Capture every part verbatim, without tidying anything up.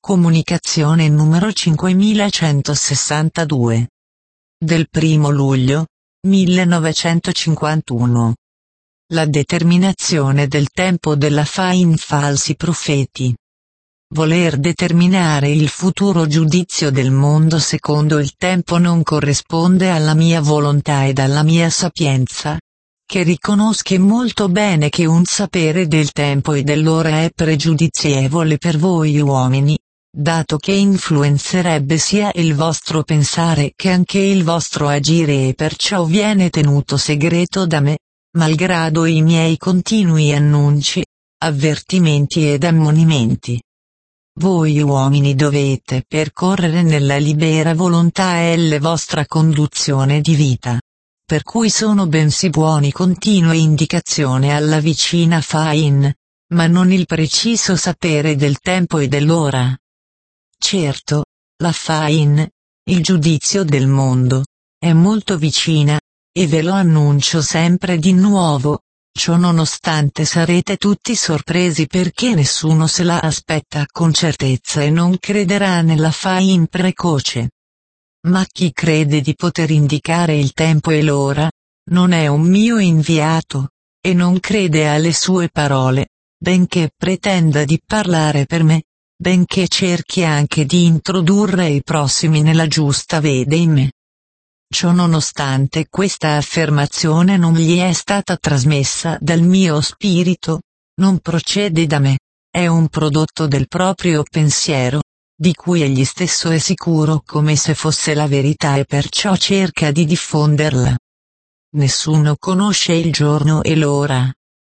Comunicazione numero cinquemilacentosessantadue. Del primo luglio, millenovecentocinquantuno. La determinazione del tempo della fa in falsi profeti. Voler determinare il futuro giudizio del mondo secondo il tempo non corrisponde alla mia volontà ed alla mia sapienza, che riconosce molto bene che un sapere del tempo e dell'ora è pregiudizievole per voi uomini, dato che influenzerebbe sia il vostro pensare che anche il vostro agire e perciò viene tenuto segreto da me, malgrado i miei continui annunci, avvertimenti ed ammonimenti. Voi uomini dovete percorrere nella libera volontà e la vostra conduzione di vita, per cui sono bensì buoni continue indicazioni alla vicina fain, ma non il preciso sapere del tempo e dell'ora. Certo, la fain, il giudizio del mondo, è molto vicina, e ve lo annuncio sempre di nuovo, ciò nonostante sarete tutti sorpresi perché nessuno se la aspetta con certezza e non crederà nella fain precoce. Ma chi crede di poter indicare il tempo e l'ora, non è un mio inviato, e non crede alle sue parole, benché pretenda di parlare per me, benché cerchi anche di introdurre i prossimi nella giusta vede in me. Ciò nonostante questa affermazione non gli è stata trasmessa dal mio spirito, non procede da me, è un prodotto del proprio pensiero, di cui egli stesso è sicuro come se fosse la verità e perciò cerca di diffonderla. Nessuno conosce il giorno e l'ora.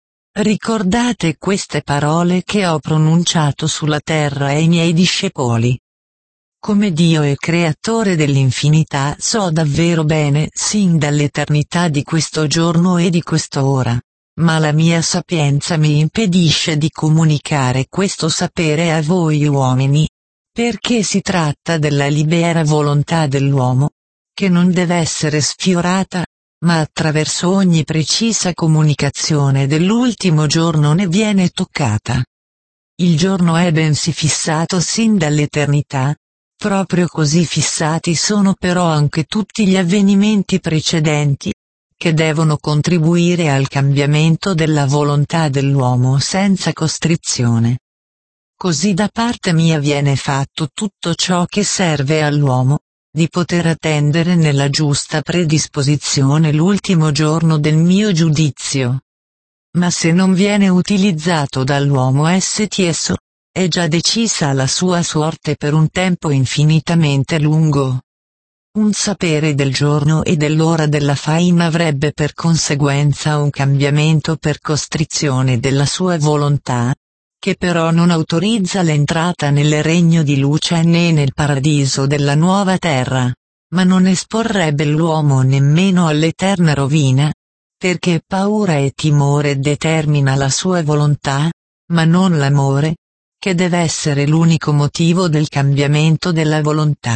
Ricordate queste parole che ho pronunciato sulla terra ai miei discepoli. Come Dio e creatore dell'infinità so davvero bene sin dall'eternità di questo giorno e di quest'ora, ma la mia sapienza mi impedisce di comunicare questo sapere a voi uomini, perché si tratta della libera volontà dell'uomo, che non deve essere sfiorata, ma attraverso ogni precisa comunicazione dell'ultimo giorno ne viene toccata. Il giorno è bensì fissato sin dall'eternità, proprio così fissati sono però anche tutti gli avvenimenti precedenti, che devono contribuire al cambiamento della volontà dell'uomo senza costrizione. Così da parte mia viene fatto tutto ciò che serve all'uomo, di poter attendere nella giusta predisposizione l'ultimo giorno del mio giudizio. Ma se non viene utilizzato dall'uomo stesso, è già decisa la sua sorte per un tempo infinitamente lungo. Un sapere del giorno e dell'ora della fain avrebbe per conseguenza un cambiamento per costrizione della sua volontà, che però non autorizza l'entrata nel regno di luce né nel paradiso della nuova terra, ma non esporrebbe l'uomo nemmeno all'eterna rovina, perché paura e timore determina la sua volontà, ma non l'amore, che deve essere l'unico motivo del cambiamento della volontà.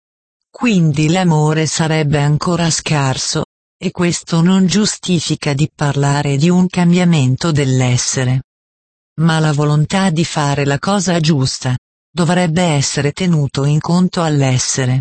Quindi l'amore sarebbe ancora scarso, e questo non giustifica di parlare di un cambiamento dell'essere. Ma la volontà di fare la cosa giusta, dovrebbe essere tenuto in conto all'essere.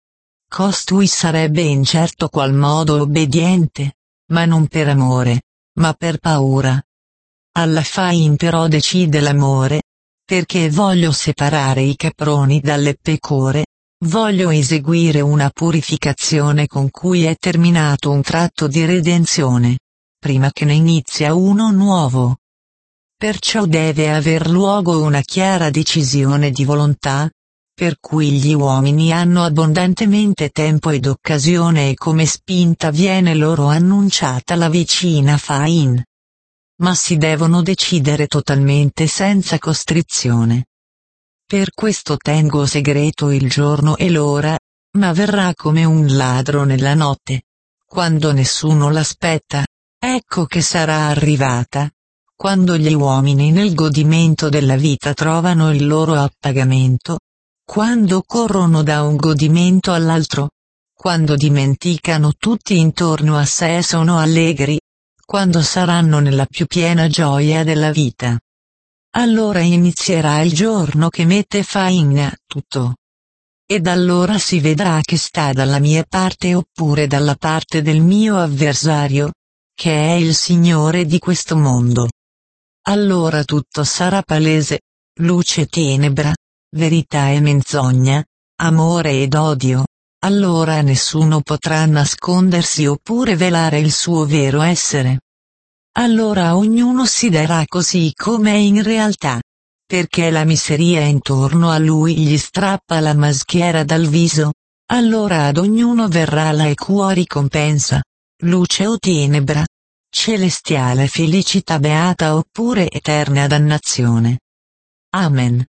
Costui sarebbe in certo qual modo obbediente, ma non per amore, ma per paura. Alla fain però decide l'amore, perché voglio separare i caproni dalle pecore, voglio eseguire una purificazione con cui è terminato un tratto di redenzione, prima che ne inizia uno nuovo. Perciò deve aver luogo una chiara decisione di volontà, per cui gli uomini hanno abbondantemente tempo ed occasione e come spinta viene loro annunciata la vicina fain. Ma si devono decidere totalmente senza costrizione. Per questo tengo segreto il giorno e l'ora, ma verrà come un ladro nella notte, quando nessuno l'aspetta, ecco che sarà arrivata. Quando gli uomini nel godimento della vita trovano il loro appagamento, quando corrono da un godimento all'altro, quando dimenticano tutti intorno a sé e sono allegri, quando saranno nella più piena gioia della vita. allora inizierà il giorno che mette fine a tutto. Ed allora si vedrà che sta dalla mia parte oppure dalla parte del mio avversario, che è il Signore di questo mondo. Allora tutto sarà palese, luce e tenebra, verità e menzogna, amore ed odio. Allora nessuno potrà nascondersi oppure velare il suo vero essere. Allora ognuno si darà così com'è in realtà, perché la miseria intorno a lui gli strappa la maschera dal viso. Allora ad ognuno verrà la equa ricompensa, luce o tenebra, celestiale felicità beata oppure eterna dannazione. Amen.